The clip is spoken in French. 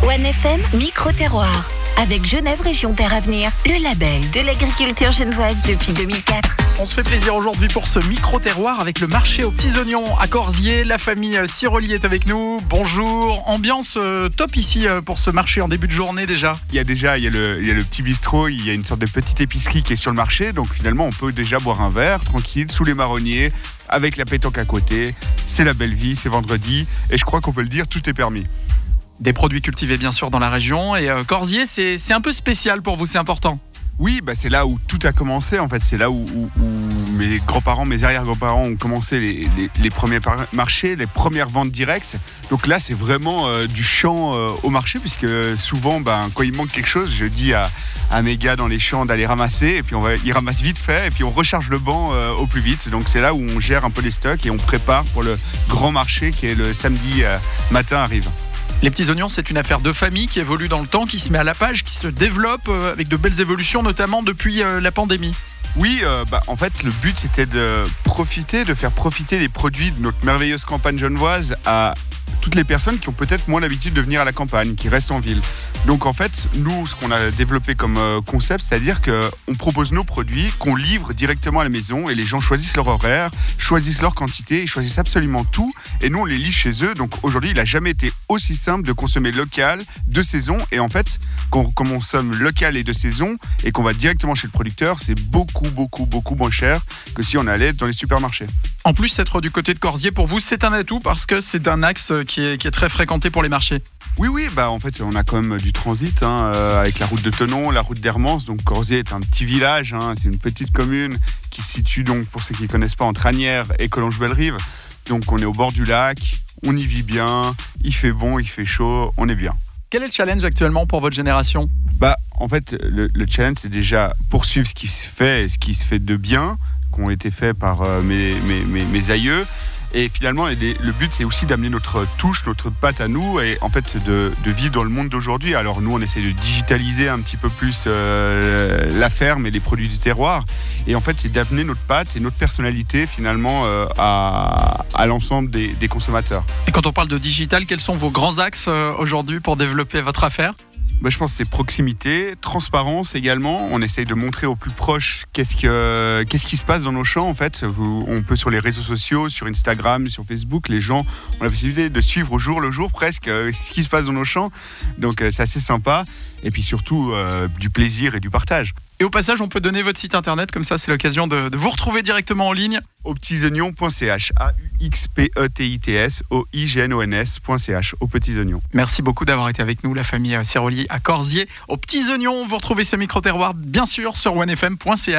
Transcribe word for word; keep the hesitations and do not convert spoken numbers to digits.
One F M, micro-terroir. Avec Genève Région Terre Avenir, le label de l'agriculture genevoise depuis deux mille quatre. On se fait plaisir aujourd'hui pour ce micro-terroir avec le marché aux petits oignons à Corzier. La famille Siroli est avec nous. Bonjour. Ambiance euh, top ici euh, pour ce marché en début de journée déjà. Il y a déjà il y a le, il y a le petit bistrot, il y a une sorte de petite épicerie qui est sur le marché. Donc finalement, on peut déjà boire un verre tranquille sous les marronniers avec la pétanque à côté. C'est la belle vie, c'est vendredi. Et je crois qu'on peut le dire, tout est permis. Des produits cultivés bien sûr dans la région. Et euh, Corzier, c'est, c'est un peu spécial pour vous, c'est important. Oui, bah c'est là où tout a commencé. En fait, c'est là où, où, où mes grands-parents, mes arrière-grands-parents ont commencé les, les, les premiers par- marchés, les premières ventes directes. Donc là, c'est vraiment euh, du champ euh, au marché, puisque souvent, ben, quand il manque quelque chose, je dis à, à mes gars dans les champs d'aller ramasser, et puis on va, ils ramassent vite fait, et puis on recharge le banc euh, au plus vite. Donc c'est là où on gère un peu les stocks et on prépare pour le grand marché qui est le samedi euh, matin arrive. Les petits oignons, c'est une affaire de famille qui évolue dans le temps, qui se met à la page, qui se développe euh, avec de belles évolutions, notamment depuis euh, la pandémie. Oui, euh, bah, en fait, le but, c'était de profiter, de faire profiter les produits de notre merveilleuse campagne genevoise à toutes les personnes qui ont peut-être moins l'habitude de venir à la campagne, qui restent en ville. Donc en fait, nous, ce qu'on a développé comme euh, concept, c'est-à-dire qu'on propose nos produits, qu'on livre directement à la maison et les gens choisissent leur horaire, choisissent leur quantité, ils choisissent absolument tout et nous, on les livre chez eux. Donc aujourd'hui, il n'a jamais été aussi simple de consommer local, de saison. Et en fait, quand on consomme local et de saison et qu'on va directement chez le producteur, c'est beaucoup, beaucoup, beaucoup moins cher que si on allait dans les supermarchés. En plus, être du côté de Corzier, pour vous, c'est un atout parce que c'est un axe qui est, qui est très fréquenté pour les marchés. Oui, oui, bah en fait, on a quand même du transit hein, euh, avec la route de Thonon, la route d'Hermance. Donc Corzier est un petit village, hein, c'est une petite commune qui se situe donc, pour ceux qui ne connaissent pas, entre Asnières et Collonges-Bellerive. Donc on est au bord du lac, on y vit bien, il fait bon, il fait chaud, on est bien. Quel est le challenge actuellement pour votre génération ? Bah, en fait, le, le challenge, c'est déjà poursuivre ce qui se fait et ce qui se fait de bien, qui ont été faits par euh, mes, mes, mes, mes aïeux. Et finalement, les, le but, c'est aussi d'amener notre touche, notre patte à nous et en fait de, de vivre dans le monde d'aujourd'hui. Alors nous, on essaie de digitaliser un petit peu plus euh, la ferme et les produits du terroir. Et en fait, c'est d'amener notre patte et notre personnalité finalement euh, à, à l'ensemble des, des consommateurs. Et quand on parle de digital, quels sont vos grands axes euh, aujourd'hui pour développer votre affaire ? Bah, je pense que c'est proximité, transparence également. On essaye de montrer aux plus proches qu'est-ce, que, qu'est-ce qui se passe dans nos champs. En fait, Vous, on peut sur les réseaux sociaux, sur Instagram, sur Facebook, les gens ont la possibilité de suivre au jour le jour presque euh, ce qui se passe dans nos champs. Donc euh, c'est assez sympa. Et puis surtout euh, du plaisir et du partage. Et au passage, on peut donner votre site internet, comme ça c'est l'occasion de, de vous retrouver directement en ligne. aux petits oignons point c h, A U X P E T I T S O I G N O N S point c h, aux petits oignons. Merci beaucoup d'avoir été avec nous, la famille Siroli à Corzier. Aux petits oignons, vous retrouvez ce micro-terroir bien sûr sur one f m point c h.